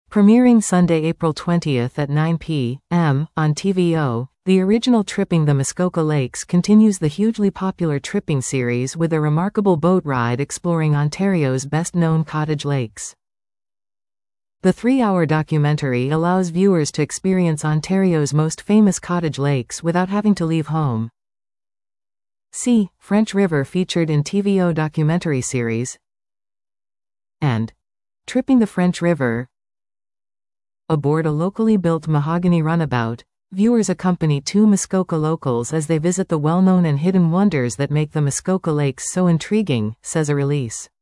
Premiering Sunday, April 20th at 9 p.m. on TVO, the original Tripping the Muskoka Lakes continues the hugely popular Tripping series with a remarkable boat ride exploring Ontario's best-known cottage lakes. The 3-hour documentary allows viewers to experience Ontario's most famous cottage lakes without having to leave home. See French River featured in TVO documentary series and Tripping the French River. Aboard a locally built mahogany runabout, viewers accompany 2 Muskoka locals as they visit the well-known and hidden wonders that make the Muskoka Lakes so intriguing, says a release.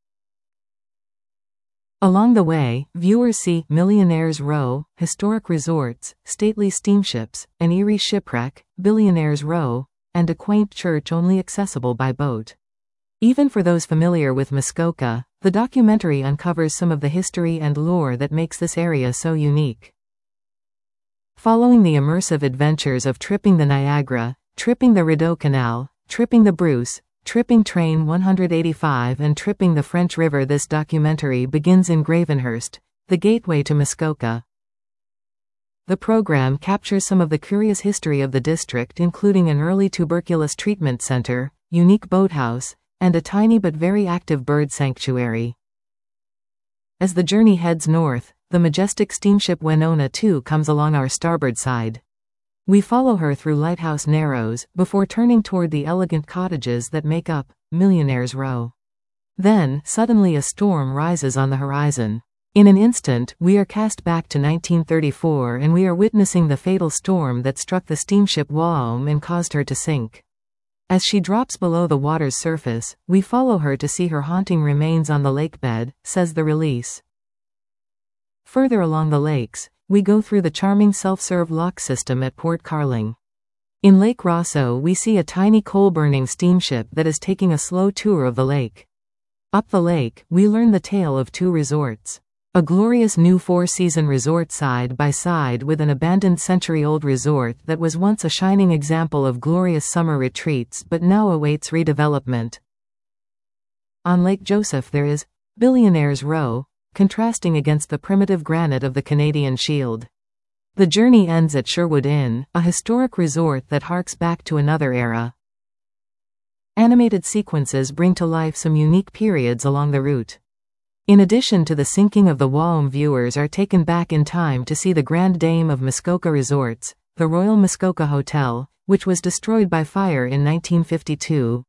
Along the way, viewers see Millionaire's Row, historic resorts, stately steamships, an eerie shipwreck, Billionaire's Row, and a quaint church only accessible by boat. Even for those familiar with Muskoka, the documentary uncovers some of the history and lore that makes this area so unique. Following the immersive adventures of Tripping the Niagara, Tripping the Rideau Canal, Tripping the Bruce, Tripping Train 185 and Tripping the French River, this documentary begins in Gravenhurst, the gateway to Muskoka. The program captures some of the curious history of the district, including an early tuberculosis treatment center, unique boathouse, and a tiny but very active bird sanctuary. As the journey heads north, the majestic steamship Wenonah 2 comes along our starboard side. We follow her through Lighthouse Narrows, before turning toward the elegant cottages that make up Millionaire's Row. Then, suddenly a storm rises on the horizon. In an instant, we are cast back to 1934 and we are witnessing the fatal storm that struck the steamship Waom and caused her to sink. As she drops below the water's surface, we follow her to see her haunting remains on the lakebed, says the release. Further along the lakes, we go through the charming self-serve lock system at Port Carling. In Lake Rosso we see a tiny coal-burning steamship that is taking a slow tour of the lake. Up the lake, we learn the tale of 2 resorts. A glorious new 4-season resort side by side with an abandoned century-old resort that was once a shining example of glorious summer retreats but now awaits redevelopment. On Lake Joseph there is Billionaire's Row, contrasting against the primitive granite of the Canadian Shield. The journey ends at Sherwood Inn, a historic resort that harks back to another era. Animated sequences bring to life some unique periods along the route. In addition to the sinking of the Waom, viewers are taken back in time to see the Grand Dame of Muskoka Resorts, the Royal Muskoka Hotel, which was destroyed by fire in 1952.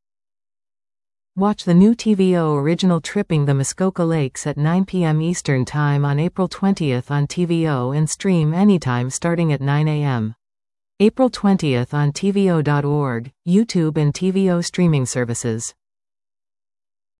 Watch the new TVO original Tripping the Muskoka Lakes at 9 p.m. Eastern Time on April 20th on TVO and stream anytime starting at 9 a.m. April 20th on TVO.org, YouTube and TVO streaming services.